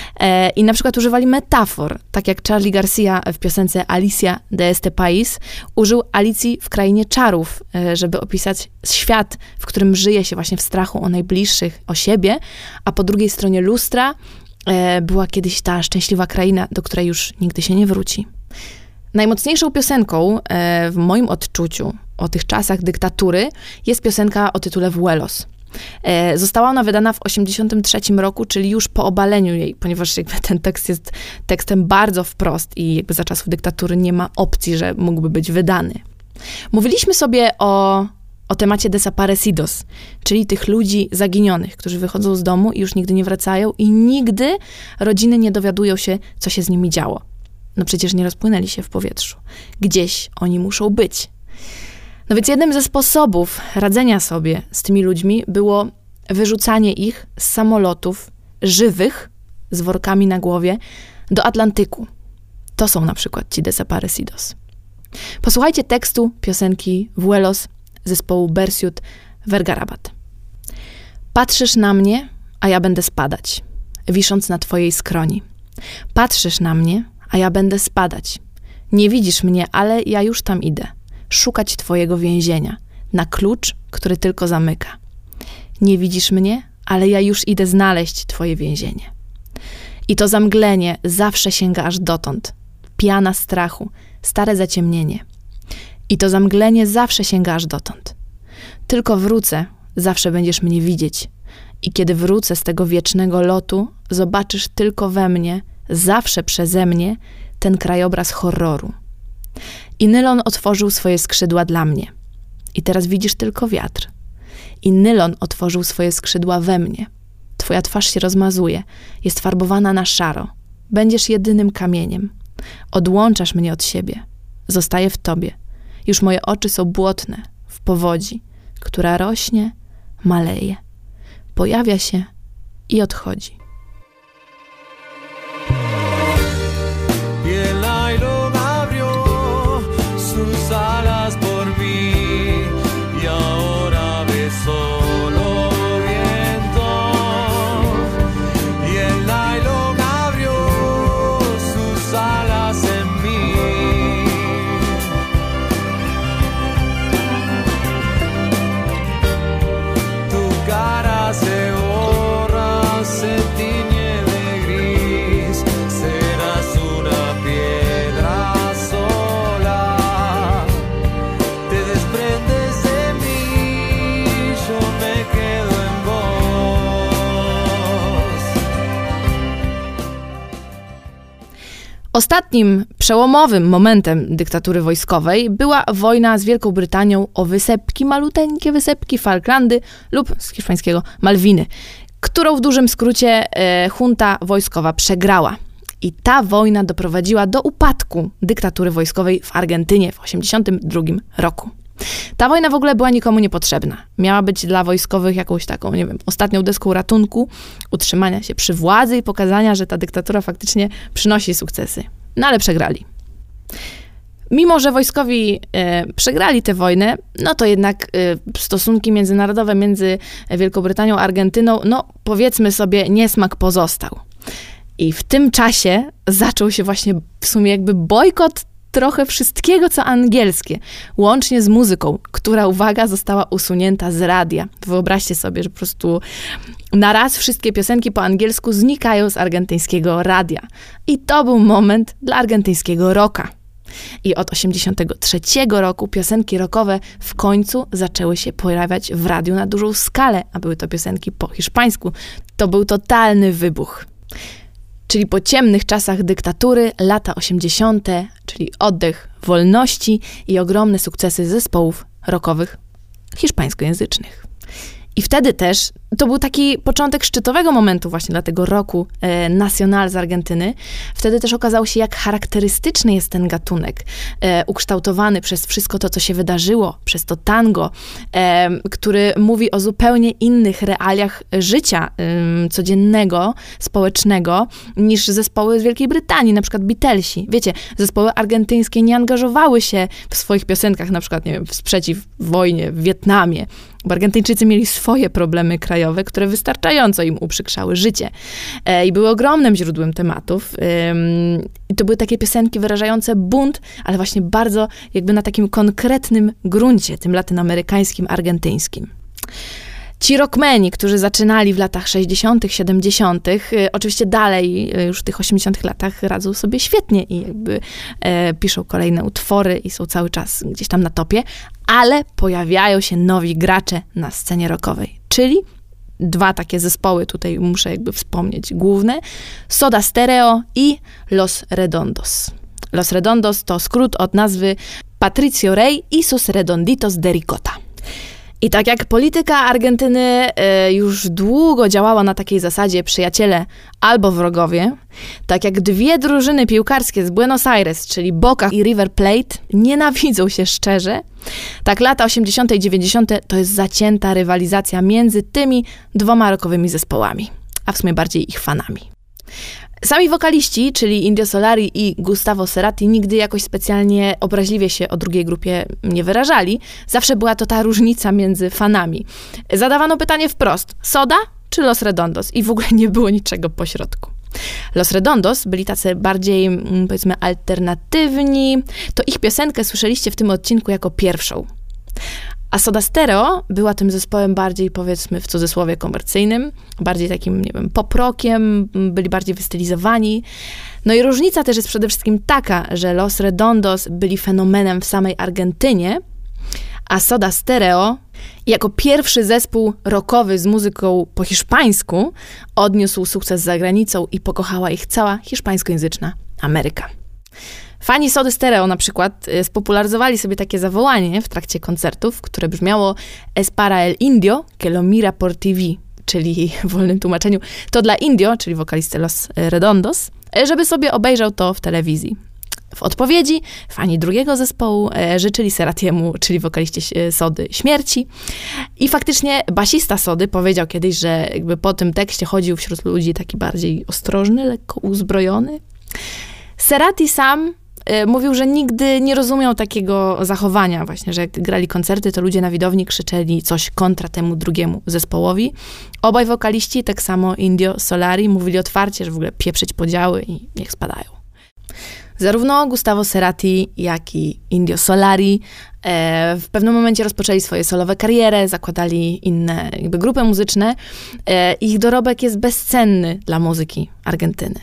A: I na przykład używali metafor, tak jak Charly Garcia w piosence Alicia de este País użył Alicji w Krainie Czarów, żeby opisać świat, w którym żyje się właśnie w strachu o najbliższych, o siebie, a po drugiej stronie lustra była kiedyś ta szczęśliwa kraina, do której już nigdy się nie wróci. Najmocniejszą piosenką w moim odczuciu o tych czasach dyktatury jest piosenka o tytule Vuelos. Została ona wydana w 1983 roku, czyli już po obaleniu jej, ponieważ jakby ten tekst jest tekstem bardzo wprost i jakby za czasów dyktatury nie ma opcji, że mógłby być wydany. Mówiliśmy sobie o temacie desaparecidos, czyli tych ludzi zaginionych, którzy wychodzą z domu i już nigdy nie wracają i nigdy rodziny nie dowiadują się, co się z nimi działo. No przecież nie rozpłynęli się w powietrzu. Gdzieś oni muszą być. No więc jednym ze sposobów radzenia sobie z tymi ludźmi było wyrzucanie ich z samolotów żywych, z workami na głowie, do Atlantyku. To są na przykład ci desaparecidos. Posłuchajcie tekstu piosenki Vuelos zespołu Bersiut Vergarabat. Patrzysz na mnie, a ja będę spadać, wisząc na twojej skroni. Patrzysz na mnie, a ja będę spadać. Nie widzisz mnie, ale ja już tam idę. Szukać twojego więzienia, na klucz, który tylko zamyka. Nie widzisz mnie, ale ja już idę znaleźć twoje więzienie. I to zamglenie zawsze sięga aż dotąd. Piana strachu, stare zaciemnienie. I to zamglenie zawsze sięga aż dotąd. Tylko wrócę, zawsze będziesz mnie widzieć. I kiedy wrócę z tego wiecznego lotu, zobaczysz tylko we mnie, zawsze przeze mnie, ten krajobraz horroru. I nylon otworzył swoje skrzydła dla mnie. I teraz widzisz tylko wiatr. I nylon otworzył swoje skrzydła we mnie. Twoja twarz się rozmazuje, jest farbowana na szaro. Będziesz jedynym kamieniem. Odłączasz mnie od siebie. Zostaję w tobie. Już moje oczy są błotne, w powodzi, która rośnie, maleje. Pojawia się i odchodzi. Ostatnim przełomowym momentem dyktatury wojskowej była wojna z Wielką Brytanią o wysepki, maluteńkie wysepki Falklandy lub z hiszpańskiego Malwiny, którą w dużym skrócie junta wojskowa przegrała. I ta wojna doprowadziła do upadku dyktatury wojskowej w Argentynie w 1982 roku. Ta wojna w ogóle była nikomu niepotrzebna. Miała być dla wojskowych jakąś taką, nie wiem, ostatnią deską ratunku, utrzymania się przy władzy i pokazania, że ta dyktatura faktycznie przynosi sukcesy. No ale przegrali. Mimo że wojskowi przegrali tę wojnę, no to jednak stosunki międzynarodowe między Wielką Brytanią a Argentyną, no powiedzmy sobie, niesmak pozostał. I w tym czasie zaczął się właśnie w sumie jakby bojkot trochę wszystkiego, co angielskie, łącznie z muzyką, która, uwaga, została usunięta z radia. Wyobraźcie sobie, że po prostu na raz wszystkie piosenki po angielsku znikają z argentyńskiego radia. I to był moment dla argentyńskiego rocka. I od 1983 roku piosenki rockowe w końcu zaczęły się pojawiać w radiu na dużą skalę, a były to piosenki po hiszpańsku. To był totalny wybuch. Czyli po ciemnych czasach dyktatury, lata 80., czyli oddech wolności i ogromne sukcesy zespołów rockowych hiszpańskojęzycznych. I wtedy też to był taki początek szczytowego momentu właśnie dla tego rocku nacional z Argentyny. Wtedy też okazało się, jak charakterystyczny jest ten gatunek, ukształtowany przez wszystko to, co się wydarzyło, przez to tango, który mówi o zupełnie innych realiach życia codziennego, społecznego, niż zespoły z Wielkiej Brytanii, na przykład Beatlesi. Wiecie, zespoły argentyńskie nie angażowały się w swoich piosenkach, na przykład, nie wiem, sprzeciw wojnie w Wietnamie, bo Argentyńczycy mieli swoje problemy krajowe, które wystarczająco im uprzykrzały życie. I były ogromnym źródłem tematów. I to były takie piosenki wyrażające bunt, ale właśnie bardzo jakby na takim konkretnym gruncie, tym latynoamerykańskim, argentyńskim. Ci rockmeni, którzy zaczynali w latach 60., 70., oczywiście dalej już w tych 80. latach radzą sobie świetnie i jakby piszą kolejne utwory i są cały czas gdzieś tam na topie, ale pojawiają się nowi gracze na scenie rockowej, czyli dwa takie zespoły, tutaj muszę jakby wspomnieć, główne, Soda Stereo i Los Redondos. Los Redondos to skrót od nazwy Patricio Rey y sus Redonditos de Ricota. I tak jak polityka Argentyny już długo działała na takiej zasadzie przyjaciele albo wrogowie, tak jak dwie drużyny piłkarskie z Buenos Aires, czyli Boca i River Plate, nienawidzą się szczerze, tak lata 80. i 90. to jest zacięta rywalizacja między tymi dwoma rockowymi zespołami, a w sumie bardziej ich fanami. Sami wokaliści, czyli Indio Solari i Gustavo Cerati, nigdy jakoś specjalnie obraźliwie się o drugiej grupie nie wyrażali. Zawsze była to ta różnica między fanami. Zadawano pytanie wprost, Soda czy Los Redondos? I w ogóle nie było niczego pośrodku. Los Redondos byli tacy bardziej, powiedzmy, alternatywni. To ich piosenkę słyszeliście w tym odcinku jako pierwszą. A Soda Stereo była tym zespołem bardziej, powiedzmy, w cudzysłowie komercyjnym, bardziej takim, nie wiem, pop-rockiem, byli bardziej wystylizowani. No i różnica też jest przede wszystkim taka, że Los Redondos byli fenomenem w samej Argentynie, a Soda Stereo jako pierwszy zespół rockowy z muzyką po hiszpańsku odniósł sukces za granicą i pokochała ich cała hiszpańskojęzyczna Ameryka. Fani Sody Stereo na przykład spopularyzowali sobie takie zawołanie w trakcie koncertów, które brzmiało Es para el indio que lo mira por TV, czyli w wolnym tłumaczeniu to dla Indio, czyli wokalisty Los Redondos, żeby sobie obejrzał to w telewizji. W odpowiedzi fani drugiego zespołu życzyli Ceratiemu, czyli wokaliście Sody, śmierci. I faktycznie basista Sody powiedział kiedyś, że jakby po tym tekście chodził wśród ludzi taki bardziej ostrożny, lekko uzbrojony. Cerati sam mówił, że nigdy nie rozumiał takiego zachowania właśnie, że jak grali koncerty, to ludzie na widowni krzyczeli coś kontra temu drugiemu zespołowi. Obaj wokaliści, tak samo Indio Solari, mówili otwarcie, że w ogóle pieprzyć podziały i niech spadają. Zarówno Gustavo Cerati, jak i Indio Solari w pewnym momencie rozpoczęli swoje solowe kariery, zakładali inne jakby grupy muzyczne. Ich dorobek jest bezcenny dla muzyki Argentyny.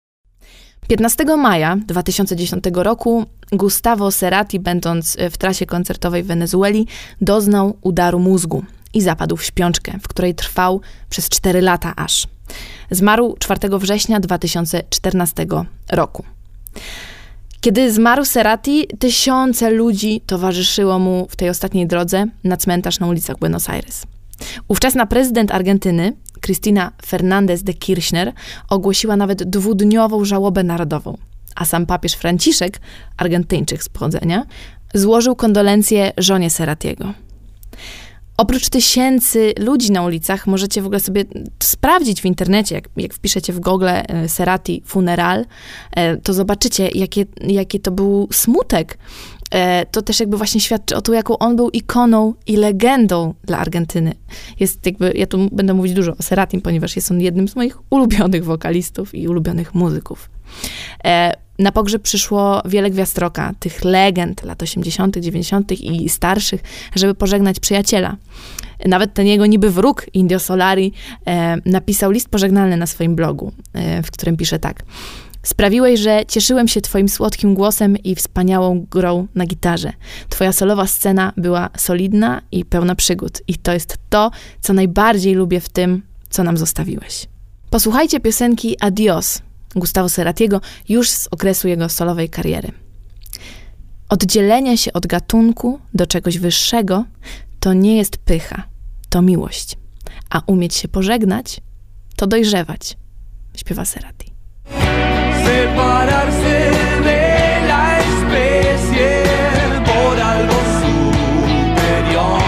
A: 15 maja 2010 roku Gustavo Cerati, będąc w trasie koncertowej w Wenezueli, doznał udaru mózgu i zapadł w śpiączkę, w której trwał przez 4 lata aż. Zmarł 4 września 2014 roku. Kiedy zmarł Cerati, tysiące ludzi towarzyszyło mu w tej ostatniej drodze na cmentarz na ulicach Buenos Aires. Ówczesna prezydent Argentyny, Cristina Fernández de Kirchner, ogłosiła nawet 2-dniową żałobę narodową, a sam papież Franciszek, Argentyńczyk z pochodzenia, złożył kondolencje żonie Ceratiego. Oprócz tysięcy ludzi na ulicach, możecie w ogóle sobie sprawdzić w internecie, jak wpiszecie w Google Cerati funeral, to zobaczycie, jaki to był smutek. To też jakby właśnie świadczy o tym, jaką on był ikoną i legendą dla Argentyny. Jest jakby, ja tu będę mówić dużo o Ceratim, ponieważ jest on jednym z moich ulubionych wokalistów i ulubionych muzyków. Na pogrzeb przyszło wiele gwiazd rocka, tych legend lat 80., 90. i starszych, żeby pożegnać przyjaciela. Nawet ten jego niby wróg, Indio Solari, napisał list pożegnalny na swoim blogu, w którym pisze tak. Sprawiłeś, że cieszyłem się twoim słodkim głosem i wspaniałą grą na gitarze. Twoja solowa scena była solidna i pełna przygód. I to jest to, co najbardziej lubię w tym, co nam zostawiłeś. Posłuchajcie piosenki Adios Gustavo Ceratiego już z okresu jego solowej kariery. Oddzielenie się od gatunku do czegoś wyższego to nie jest pycha, to miłość. A umieć się pożegnać to dojrzewać, śpiewa Cerati.
B: Separarse de la especie por algo superior.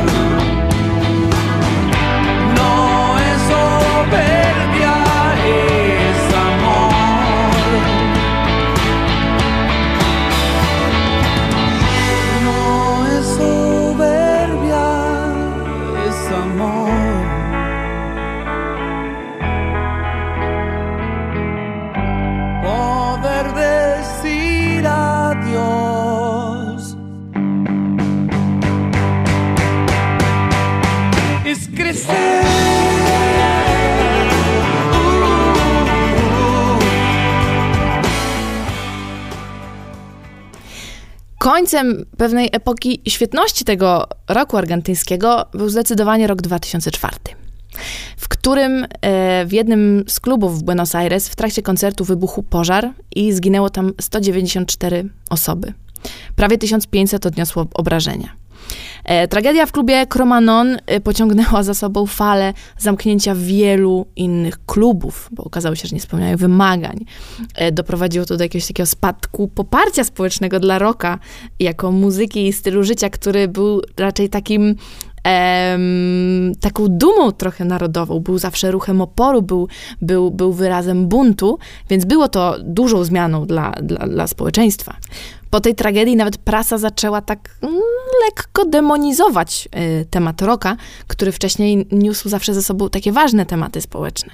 B: No es soberbia, es amor. No es soberbia, es amor. Poder decir adiós es crecer.
A: Końcem pewnej epoki świetności tego roku argentyńskiego był zdecydowanie rok 2004. W którym w jednym z klubów w Buenos Aires w trakcie koncertu wybuchł pożar i zginęło tam 194 osoby. Prawie 1500 odniosło obrażenia. Tragedia w klubie Cromanon pociągnęła za sobą falę zamknięcia wielu innych klubów, bo okazało się, że nie spełniają wymagań. Doprowadziło to do jakiegoś takiego spadku poparcia społecznego dla rocka jako muzyki i stylu życia, który był raczej taką dumą trochę narodową, był zawsze ruchem oporu, był wyrazem buntu, więc było to dużą zmianą dla społeczeństwa. Po tej tragedii nawet prasa zaczęła tak lekko demonizować temat rocka, który wcześniej niósł zawsze ze sobą takie ważne tematy społeczne.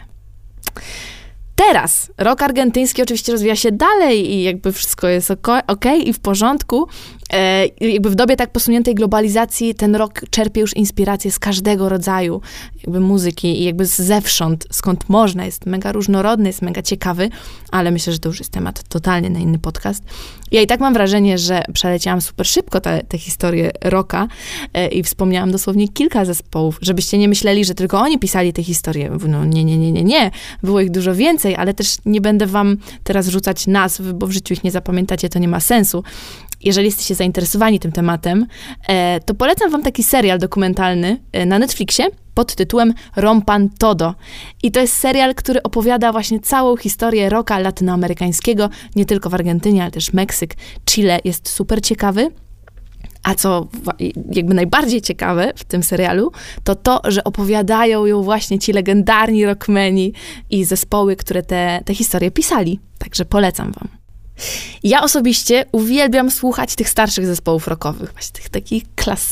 A: Teraz rock argentyński oczywiście rozwija się dalej i jakby wszystko jest okej i w porządku. Jakby w dobie tak posuniętej globalizacji ten rock czerpie już inspirację z każdego rodzaju jakby muzyki i jakby zewsząd, skąd można. Jest mega różnorodny, jest mega ciekawy, ale myślę, że to już jest temat totalnie na inny podcast. Ja i tak mam wrażenie, że przeleciałam super szybko tę historię rocka i wspomniałam dosłownie kilka zespołów, żebyście nie myśleli, że tylko oni pisali tę historię. No nie. Było ich dużo więcej, ale też nie będę wam teraz rzucać nazw, bo w życiu ich nie zapamiętacie, to nie ma sensu. Jeżeli jesteście zainteresowani tym tematem, to polecam wam taki serial dokumentalny na Netflixie pod tytułem Rompan Todo. I to jest serial, który opowiada właśnie całą historię rocka latynoamerykańskiego, nie tylko w Argentynie, ale też Meksyk, Chile. Jest super ciekawy. A co jakby najbardziej ciekawe w tym serialu, to, że opowiadają ją właśnie ci legendarni rockmeni i zespoły, które te historie pisali. Także polecam wam. Ja osobiście uwielbiam słuchać tych starszych zespołów rockowych, właśnie tych takich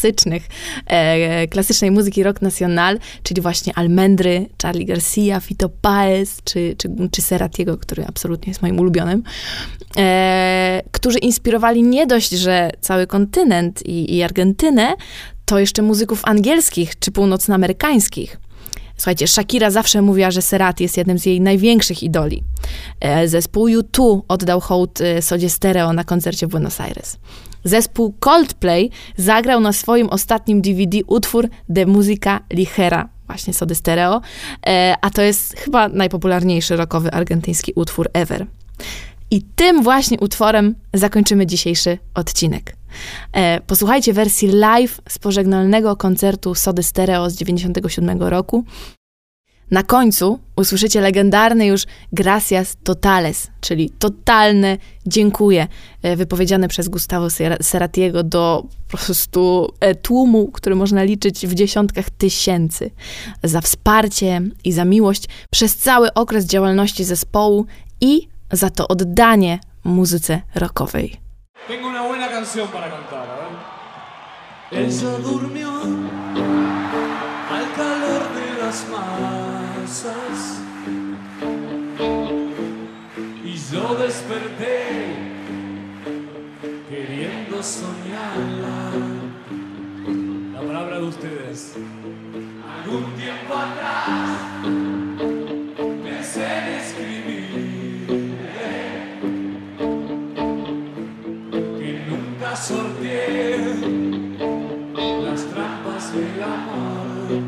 A: klasycznej muzyki rock nacional, czyli właśnie Almendry, Charly Garcia, Fito Páez, czy Ceratiego, który absolutnie jest moim ulubionym, którzy inspirowali nie dość, że cały kontynent i Argentynę, to jeszcze muzyków angielskich czy północnoamerykańskich. Słuchajcie, Shakira zawsze mówiła, że Cerati jest jednym z jej największych idoli. Zespół U2 oddał hołd Sodzie Stereo na koncercie w Buenos Aires. Zespół Coldplay zagrał na swoim ostatnim DVD utwór De Música Ligera, właśnie Sody Stereo, a to jest chyba najpopularniejszy rockowy argentyński utwór ever. I tym właśnie utworem zakończymy dzisiejszy odcinek. Posłuchajcie wersji live z pożegnalnego koncertu Sody Stereo z 1997 roku. Na końcu usłyszycie legendarny już gracias totales, czyli totalne dziękuję, wypowiedziane przez Gustavo Ceratiego do po prostu tłumu, który można liczyć w dziesiątkach tysięcy, za wsparcie i za miłość przez cały okres działalności zespołu i za to oddanie muzyce rockowej.
D: Tengo una buena canción para cantar,
B: Ella durmió al calor de las masas
D: y yo desperté queriendo soñarla. La palabra de ustedes.
B: algún tiempo atrás. Pensé en escribir
D: Que nunca sorteé las trampas del amor.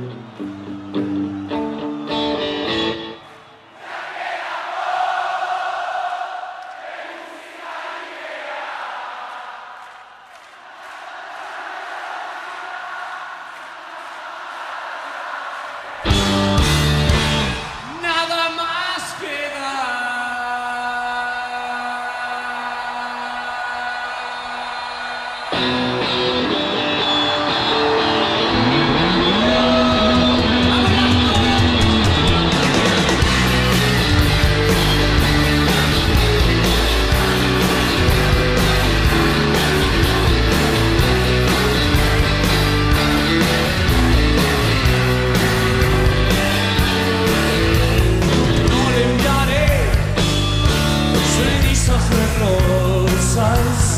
B: nada más queda.
D: No le enviaré cenizas de rosas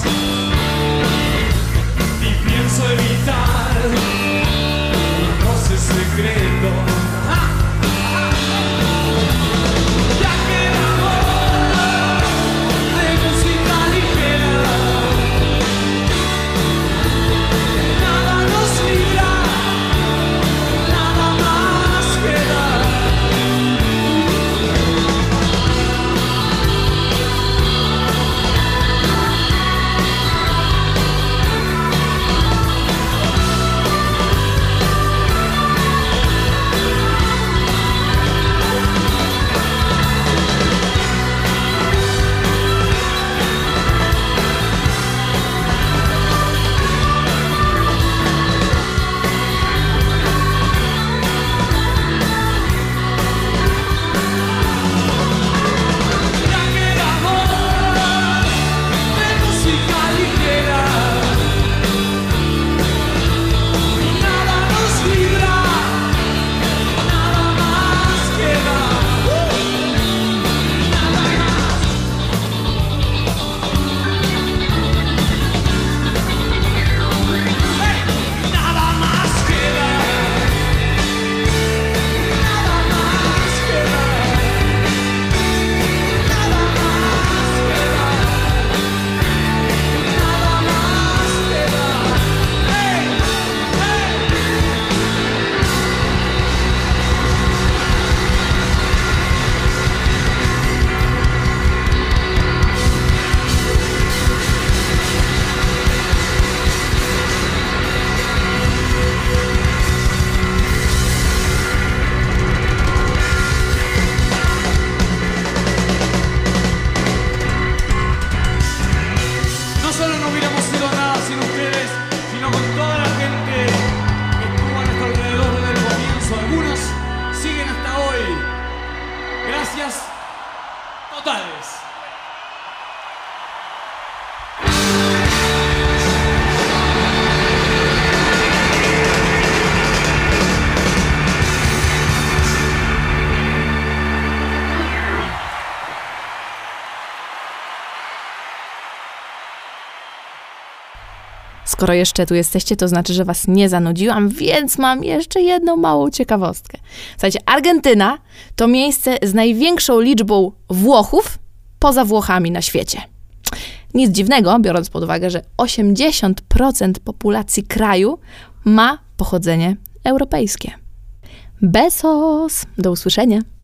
D: y pienso evitar un roce secreto. Ya que el amor de música ligera nada nos libra, nada más queda. Ya que el amor de música ligera nada nos libra, nada más queda. Nada más. Nada más queda. Nada más queda. Nada más queda. Nada más queda. Hey, no solo no hubiéramos sido nada sin ustedes, sino con toda la gente que estuvo a nuestro alrededor desde el comienzo. Algunos siguen hasta hoy. Gracias totales.
A: Skoro jeszcze tu jesteście, to znaczy, że was nie zanudziłam, więc mam jeszcze jedną małą ciekawostkę. Słuchajcie, Argentyna to miejsce z największą liczbą Włochów poza Włochami na świecie. Nic dziwnego, biorąc pod uwagę, że 80% populacji kraju ma pochodzenie europejskie. Besos! Do usłyszenia!